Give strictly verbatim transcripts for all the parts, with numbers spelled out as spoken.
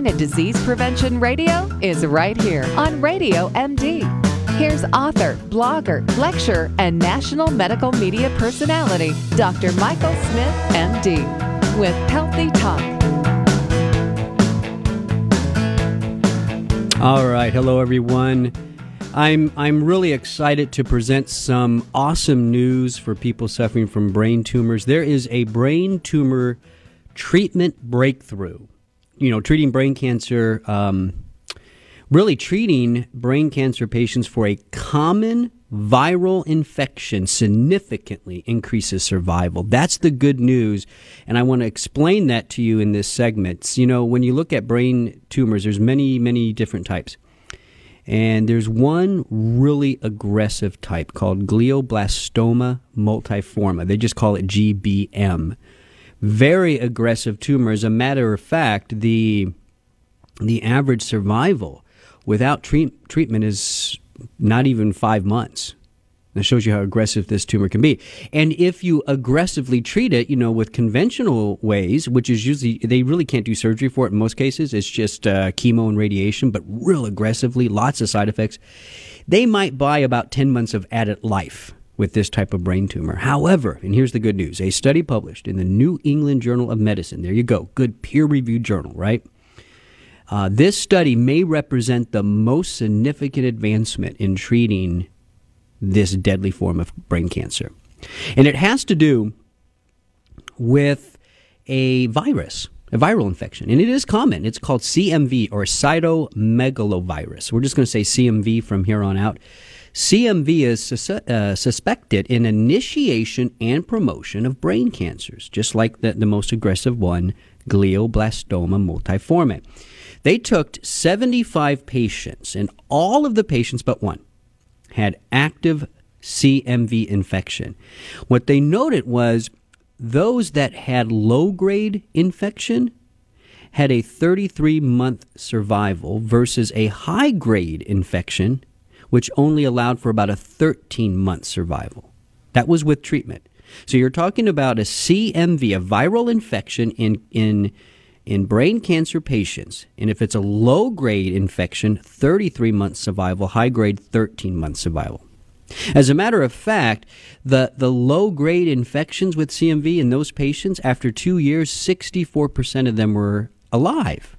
Brain and Disease Prevention Radio is right here on Radio M D. Here's author, blogger, lecturer, and national medical media personality, Doctor Michael Smith, M D, with Healthy Talk. All right. Hello, everyone. I'm I'm really excited to present some awesome news for people suffering from brain tumors. There is a brain tumor treatment breakthrough. You know, treating brain cancer, um, really treating brain cancer patients for a common viral infection significantly increases survival. That's the good news, and I want to explain that to you in this segment. You know, when you look at brain tumors, there's many, many different types. And there's one really aggressive type called glioblastoma multiforme. They just call it G B M. Very aggressive tumor. As a matter of fact, the the average survival without treat, treatment is not even five months. That shows you how aggressive this tumor can be. And if you aggressively treat it, you know, with conventional ways, which is usually, they really can't do surgery for it in most cases. It's just uh, chemo and radiation, but real aggressively, lots of side effects. They might buy about ten months of added life with this type of brain tumor. However, and here's the good news, a study published in the New England Journal of Medicine, there you go, good peer-reviewed journal, right? Uh, this study may represent the most significant advancement in treating this deadly form of brain cancer. And it has to do with a virus, a viral infection. And it is common. It's called C M V, or cytomegalovirus. We're just going to say C M V from here on out. C M V is sus- uh, suspected in initiation and promotion of brain cancers, just like the, the most aggressive one, glioblastoma multiforme. They took seventy-five patients, and all of the patients but one had active C M V infection. What they noted was those that had low-grade infection had a thirty-three month survival versus a high-grade infection, which only allowed for about a thirteen month survival. That was with treatment. So you're talking about a C M V, a viral infection in in in brain cancer patients. And if it's a low-grade infection, thirty-three months survival, high-grade, thirteen months survival. As a matter of fact, the, the low-grade infections with C M V in those patients, after two years, sixty-four percent of them were alive.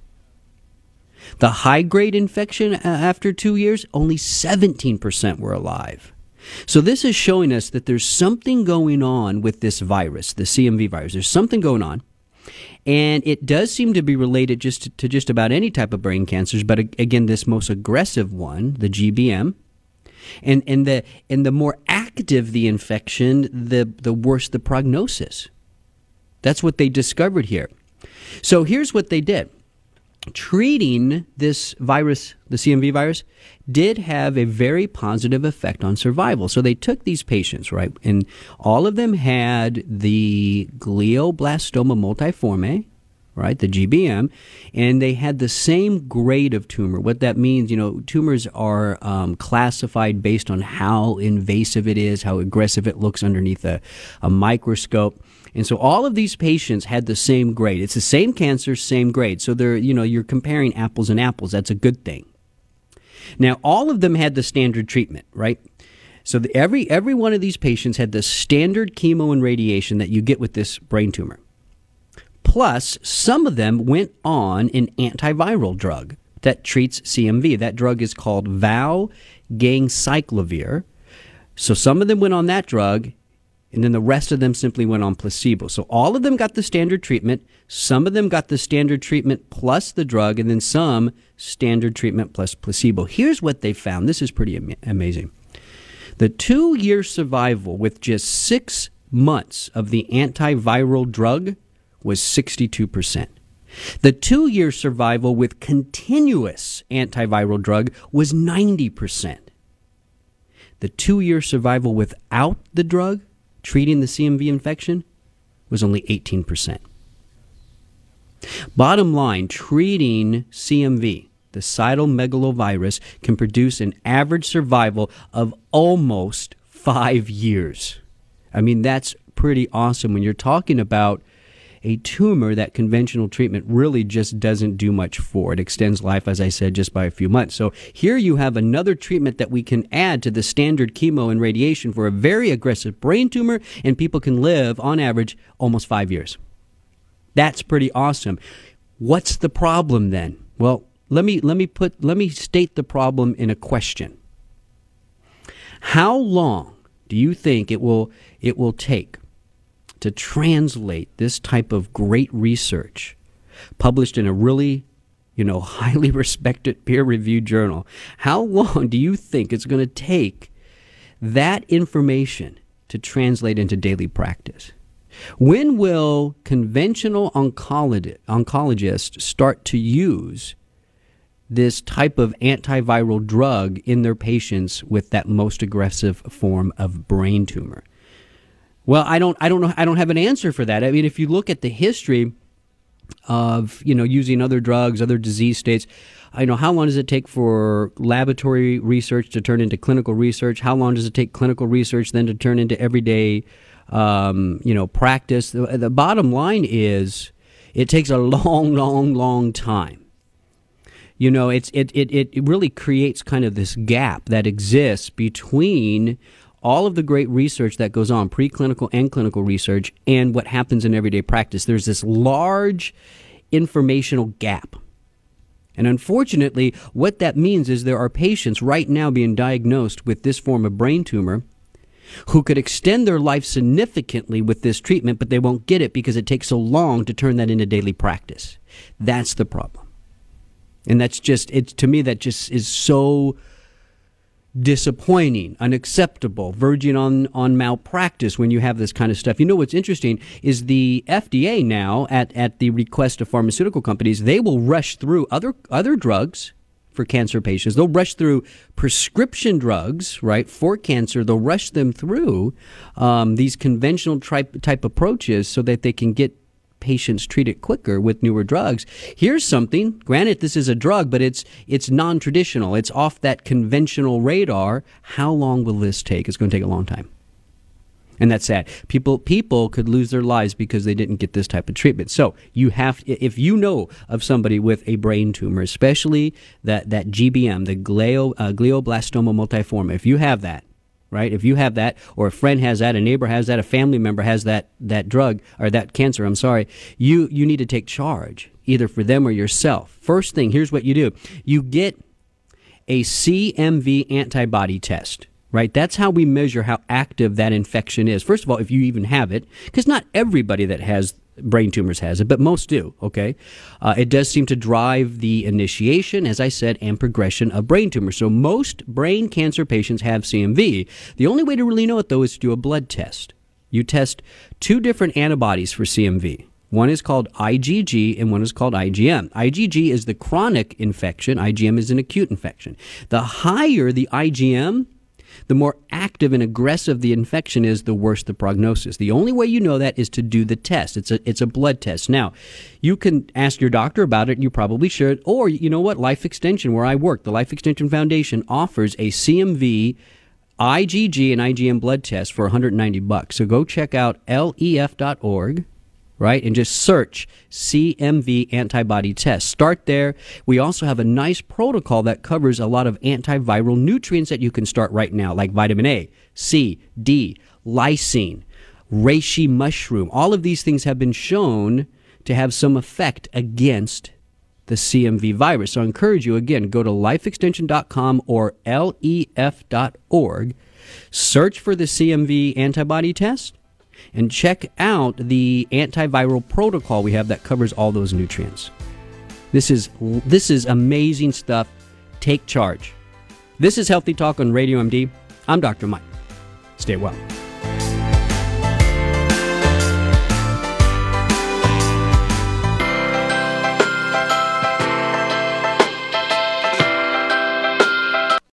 The high-grade infection after two years, only seventeen percent were alive. So this is showing us that there's something going on with this virus, the C M V virus. There's something going on. And it does seem to be related just to, to just about any type of brain cancers, but again, this most aggressive one, the G B M, and and the and the more active the infection, the the worse the prognosis. That's what they discovered here. So here's what they did. Treating this virus, the C M V virus, did have a very positive effect on survival. So they took these patients, right, and all of them had the glioblastoma multiforme, right, the G B M, and they had the same grade of tumor. What that means, you know, tumors are um, classified based on how invasive it is, how aggressive it looks underneath a, a microscope. And so all of these patients had the same grade. It's the same cancer, same grade. So they're, you know, you're comparing apples and apples. That's a good thing. Now, all of them had the standard treatment, right? So the, every every one of these patients had the standard chemo and radiation that you get with this brain tumor. Plus, some of them went on an antiviral drug that treats C M V. That drug is called valganciclovir. So some of them went on that drug, and then the rest of them simply went on placebo. So all of them got the standard treatment. Some of them got the standard treatment plus the drug, and then some standard treatment plus placebo. Here's what they found. This is pretty am- amazing. The two-year survival with just six months of the antiviral drug was sixty-two percent. The two-year survival with continuous antiviral drug was ninety percent. The two-year survival without the drug, treating the C M V infection, was only eighteen percent. Bottom line, treating C M V, the cytomegalovirus, can produce an average survival of almost five years. I mean, that's pretty awesome when you're talking about a tumor that conventional treatment really just doesn't do much for. It extends life, as I said, just by a few months. So here you have another treatment that we can add to the standard chemo and radiation for a very aggressive brain tumor, and people can live, on average, almost five years. That's pretty awesome. What's the problem then? Well, let me let me put let me state the problem in a question. How long do you think it will it will take to translate this type of great research published in a really, you know, highly respected peer-reviewed journal? How long do you think it's going to take that information to translate into daily practice? When will conventional oncologi- oncologists start to use this type of antiviral drug in their patients with that most aggressive form of brain tumor? Well, I don't I don't know I don't have an answer for that. I mean, if you look at the history of, you know, using other drugs, other disease states, I know how long does it take for laboratory research to turn into clinical research? How long does it take clinical research then to turn into everyday Um, you know, practice? The, the bottom line is it takes a long, long, long time. You know, it's it, it, it really creates kind of this gap that exists between all of the great research that goes on, preclinical and clinical research, and what happens in everyday practice. There's this large informational gap. And unfortunately, what that means is there are patients right now being diagnosed with this form of brain tumor who could extend their life significantly with this treatment, but they won't get it because it takes so long to turn that into daily practice. That's the problem. And that's just, it's, to me, that just is so disappointing, unacceptable, verging on, on malpractice when you have this kind of stuff. You know what's interesting is the F D A now, at, at the request of pharmaceutical companies, they will rush through other other drugs for cancer patients. They'll rush through prescription drugs, right, for cancer. They'll rush them through um, these conventional type, type approaches so that they can get patients treated quicker with newer drugs. Here's something, granted this is a drug, but it's it's non-traditional. It's off that conventional radar. How long will this take? It's going to take a long time. And that's sad. People people could lose their lives because they didn't get this type of treatment. So you have, if you know of somebody with a brain tumor, especially that, that G B M, the glio, uh, glioblastoma multiforme, if you have that, right? If you have that, or a friend has that, a neighbor has that, a family member has that that drug, or that cancer, I'm sorry, you, you need to take charge, either for them or yourself. First thing, here's what you do. You get a C M V antibody test. Right? That's how we measure how active that infection is. First of all, if you even have it, because not everybody that has brain tumors has it, but most do, okay? Uh, it does seem to drive the initiation, as I said, and progression of brain tumors. So most brain cancer patients have C M V. The only way to really know it, though, is to do a blood test. You test two different antibodies for C M V. One is called I G G and one is called I G M. I G G is the chronic infection. I G M is an acute infection. The higher the I G M, the more active and aggressive the infection is, the worse the prognosis. The only way you know that is to do the test. It's a it's a blood test. Now, you can ask your doctor about it, and you probably should. Or, you know what, Life Extension, where I work, the Life Extension Foundation offers a C M V, I G G, and I G M blood test for one hundred ninety bucks. So go check out L E F dot org. Right? And just search C M V antibody test. Start there. We also have a nice protocol that covers a lot of antiviral nutrients that you can start right now, like vitamin A, C, D, lysine, reishi mushroom. All of these things have been shown to have some effect against the C M V virus. So I encourage you, again, go to life extension dot com or L E F dot org, search for the C M V antibody test, and check out the antiviral protocol we have that covers all those nutrients. This is this is amazing stuff. Take charge. This is Healthy Talk on Radio M D. I'm Doctor Mike. Stay well.